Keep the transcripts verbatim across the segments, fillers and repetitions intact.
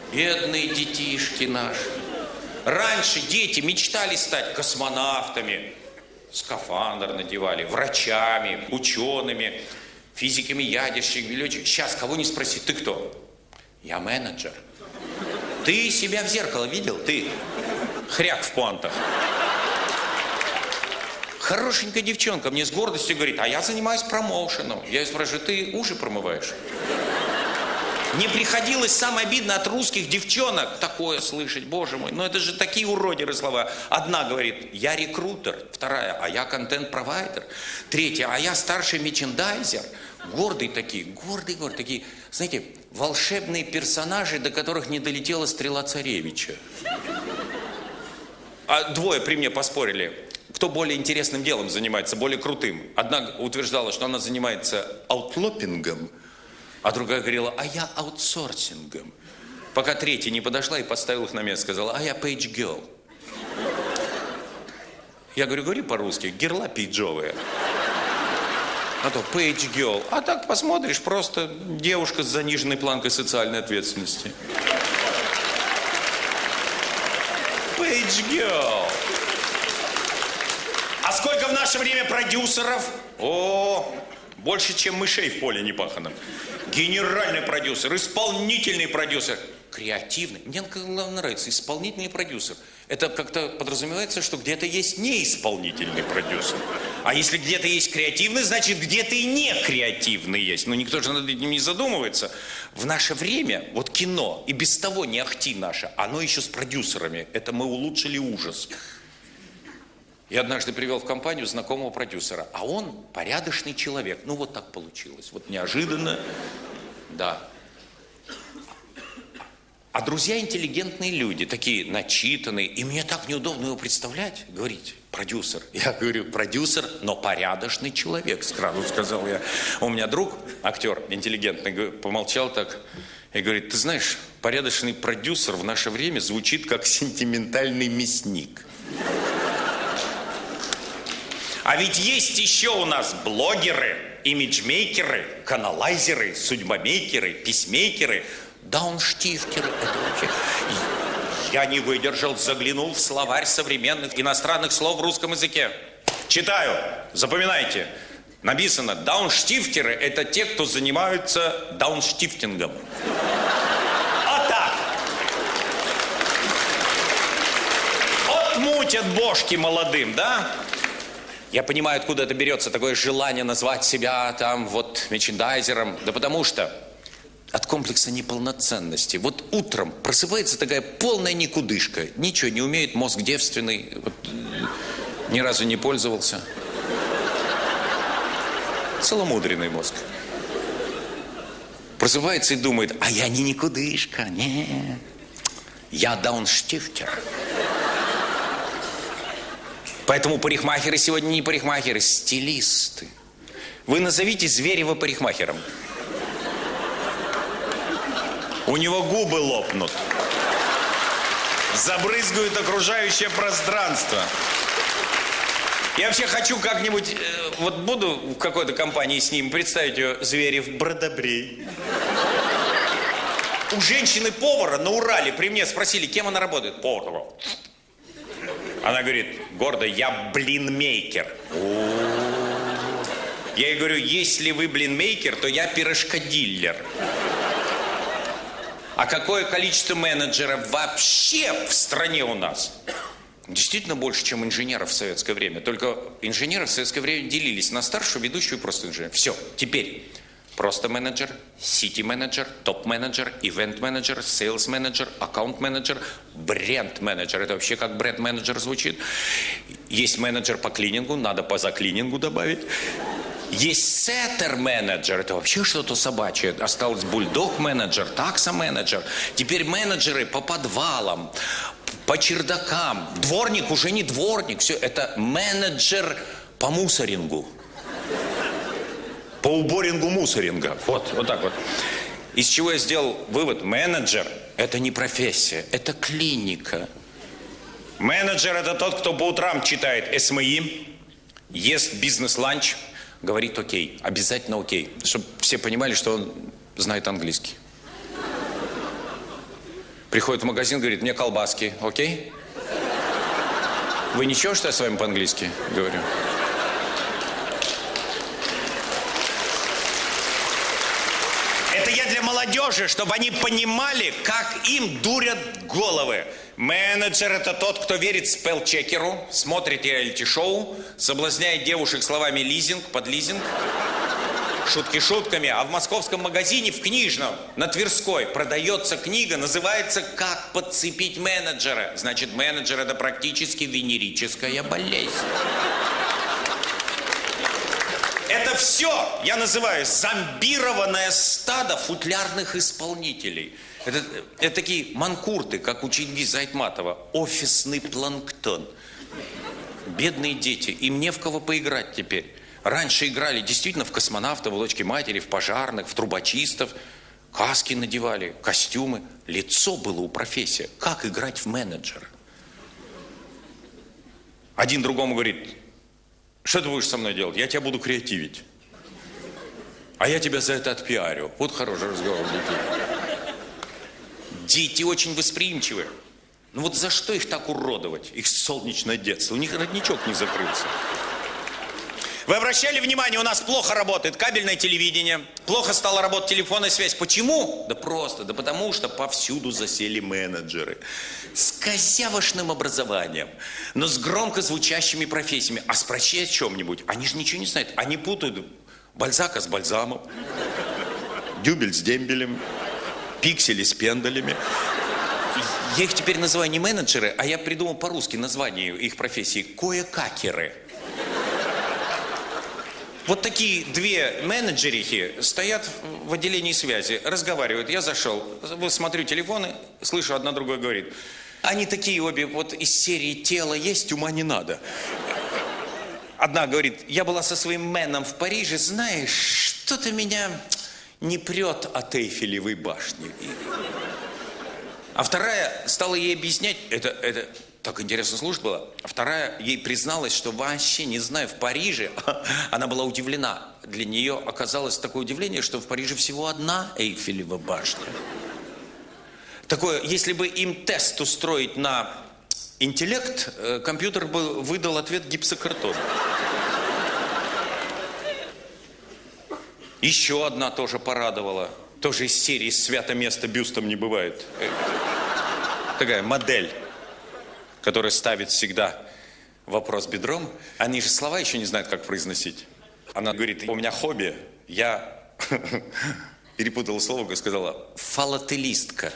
Бедные детишки наши. Раньше дети мечтали стать космонавтами. Скафандр надевали, врачами, учеными, физиками, ядерщиками, летчиками. Сейчас кого не спроси, ты кто? Я менеджер. Ты себя в зеркало видел? Ты хряк в пуантах. Хорошенькая девчонка мне с гордостью говорит, а я занимаюсь промоушеном. Я ее спрашиваю, ты уши промываешь? Мне приходилось, самое обидное, от русских девчонок такое слышать, боже мой. Но это же такие уродеры слова. Одна говорит, я рекрутер. Вторая, а я контент-провайдер. Третья, а я старший мерчендайзер. Гордые такие, гордые, гордые. Такие, знаете, волшебные персонажи, до которых не долетела стрела царевича. А двое при мне поспорили. Кто более интересным делом занимается, более крутым. Одна утверждала, что она занимается аутлопингом. А другая говорила, а я аутсорсингом. Пока третья не подошла и поставила их на место, сказала, а я page girl. Я говорю, говори по-русски, герла пейджовая. А то page girl. А так посмотришь, просто девушка с заниженной планкой социальной ответственности. Page girl. А сколько в наше время продюсеров? О, больше, чем мышей в поле непаханом. Генеральный продюсер, исполнительный продюсер, креативный. Мне нравится исполнительный продюсер. Это как-то подразумевается, что где-то есть неисполнительный продюсер. А если где-то есть креативный, значит где-то и не креативный есть. Но никто же над этим не задумывается. В наше время, вот кино, и без того не ахти наше, оно еще с продюсерами. Это мы улучшили ужас. Я однажды привел в компанию знакомого продюсера, а он порядочный человек. Ну, вот так получилось. Вот неожиданно, да. А друзья интеллигентные люди, такие начитанные. И мне так неудобно его представлять, говорить, продюсер. Я говорю, продюсер, но порядочный человек, сразу сказал я. У меня друг, актер интеллигентный, помолчал так и говорит, ты знаешь, порядочный продюсер в наше время звучит как сентиментальный мясник. А ведь есть еще у нас блогеры, имиджмейкеры, каналайзеры, судьбомейкеры, писмейкеры, даунштифтеры. Это вообще... Я не выдержал, заглянул в словарь современных иностранных слов в русском языке. Читаю, запоминайте. Написано, даунштифтеры – это те, кто занимаются даунштифтингом. Вот так. Отмутят бошки молодым, да? Я понимаю, откуда это берется, такое желание назвать себя там вот мерчендайзером. Да потому что от комплекса неполноценности. Вот утром просыпается такая полная никудышка. Ничего не умеет, мозг девственный. Вот, ни разу не пользовался. Целомудренный мозг. Просыпается и думает, а я не никудышка, не. Я даунштифтер. Поэтому парикмахеры сегодня не парикмахеры, стилисты. Вы назовите Зверева парикмахером. У него губы лопнут. Забрызгают окружающее пространство. Я вообще хочу как-нибудь, э, вот буду в какой-то компании с ним, представить ее, Зверев, бродобрей. У женщины-повара на Урале при мне спросили, кем она работает. Повар. Она говорит, гордо, я блинмейкер. Я ей говорю, если вы блинмейкер, то я пирожкодиллер. А какое количество менеджеров вообще в стране у нас? Действительно больше, чем инженеров в советское время. Только инженеры в советское время делились на старшую, ведущую и просто инженер. Все, теперь просто менеджер, сити-менеджер, топ-менеджер, ивент-менеджер, сейлс-менеджер, аккаунт-менеджер, бренд-менеджер. Это вообще как бренд-менеджер звучит. Есть менеджер по клинингу, надо по заклинингу добавить. Есть сеттер-менеджер, это вообще что-то собачье. Осталось бульдог-менеджер, такса-менеджер. Теперь менеджеры по подвалам, по чердакам. Дворник уже не дворник, все, это менеджер по мусорингу. По уборингу мусоринга. Вот, вот так вот. Из чего я сделал вывод? Менеджер – это не профессия, это клиника. Менеджер – это тот, кто по утрам читает эс эм и, ест бизнес-ланч, говорит окей, обязательно окей. Чтобы все понимали, что он знает английский. Приходит в магазин, говорит, мне колбаски, окей? Вы ничего, что я с вами по-английски говорю? Это я для молодежи, чтобы они понимали, как им дурят головы. Менеджер – это тот, кто верит спелл-чекеру, смотрит реалити-шоу, соблазняет девушек словами «лизинг», «подлизинг». Шутки шутками, а в московском магазине, в книжном, на Тверской, продается книга, называется «Как подцепить менеджера». Значит, менеджер – это практически венерическая болезнь. Это все, я называю, зомбированное стадо футлярных исполнителей. Это, это такие манкурты, как у Чингиза Айтматова, офисный планктон. Бедные дети, им не в кого поиграть теперь. Раньше играли действительно в космонавтов, в лодочке матери, в пожарных, в трубочистов. Каски надевали, костюмы. Лицо было у профессии. Как играть в менеджера? Один другому говорит, что ты будешь со мной делать? Я тебя буду креативить. А я тебя за это отпиарю. Вот хороший разговор детей. Дети очень восприимчивы. Ну вот за что их так уродовать? Их солнечное детство. У них родничок не закрылся. Вы обращали внимание, у нас плохо работает кабельное телевидение, плохо стала работать телефонная связь. Почему? Да просто, да потому что повсюду засели менеджеры с козявошным образованием, но с громко звучащими профессиями. А спроси о чем-нибудь, они же ничего не знают. Они путают Бальзака с бальзамом, дюбель с дембелем, пиксели с пендалями. Я их теперь называю не менеджеры, а я придумал по-русски название их профессии – кое-какеры. Вот такие две менеджерихи стоят в отделении связи, разговаривают. Я зашел, смотрю телефоны, слышу, одна другой говорит. Они такие обе вот из серии «Тело есть, ума не надо». Одна говорит, я была со своим меном в Париже, знаешь, что-то меня не прет от Эйфелевой башни. А вторая стала ей объяснять, это... это так интересно слушать было. А вторая ей призналась, что вообще, не знаю, в Париже, она была удивлена. Для нее оказалось такое удивление, что в Париже всего одна Эйфелева башня. Такое, если бы им тест устроить на интеллект, компьютер бы выдал ответ гипсокартон. Еще одна тоже порадовала. Тоже из серии «Свято место бюстом не бывает». Такая модель, который ставит всегда вопрос бедром. Они же слова еще не знают, как произносить. Она говорит, у меня хобби, я перепутала слово и сказала фалателистка.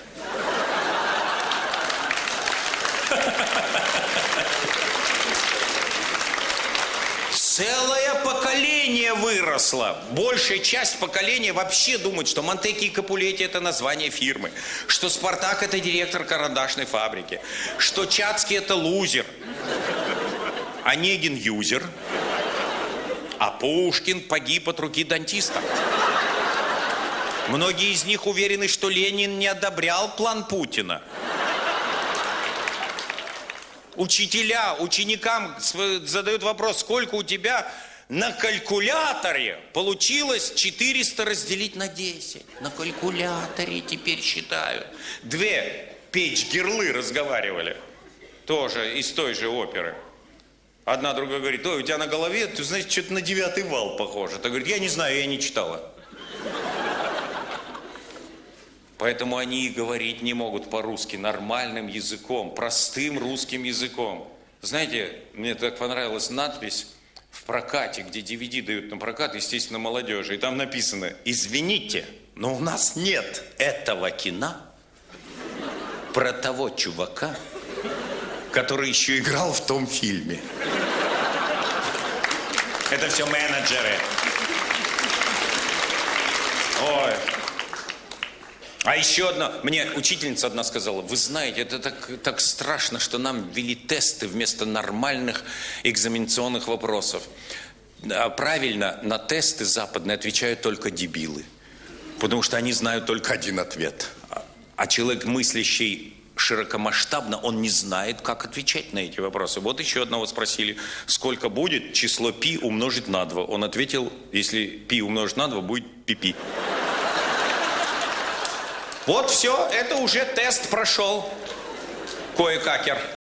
Целое поколение выросло. Большая часть поколения вообще думает, что Монтекки и Капулетти – это название фирмы, что Спартак – это директор карандашной фабрики, что Чацкий – это лузер, Онегин – юзер, а Пушкин погиб от руки дантиста. Многие из них уверены, что Ленин не одобрял план Путина. Учителя ученикам задают вопрос, сколько у тебя на калькуляторе получилось четыреста разделить на десять. На калькуляторе теперь считают. Две печь-гирлы разговаривали, тоже из той же оперы. Одна другая говорит, ой, у тебя на голове, ты знаешь, что-то на девятый вал похоже. Та говорит, я не знаю, я не читала. Поэтому они и говорить не могут по-русски нормальным языком, простым русским языком. Знаете, мне так понравилась надпись в прокате, где ди ви ди дают на прокат, естественно, молодежи. И там написано, извините, но у нас нет этого кино про того чувака, который еще играл в том фильме. Это все менеджеры. Ой. А еще одна, мне учительница одна сказала, вы знаете, это так, так страшно, что нам ввели тесты вместо нормальных экзаменационных вопросов. А правильно, на тесты западные отвечают только дебилы, потому что они знают только один ответ. А человек, мыслящий широкомасштабно, он не знает, как отвечать на эти вопросы. Вот еще одного спросили, сколько будет число пи умножить на два. Он ответил, если пи умножить на два, будет пи-пи. Вот все, это уже тест прошел. Кое-какер.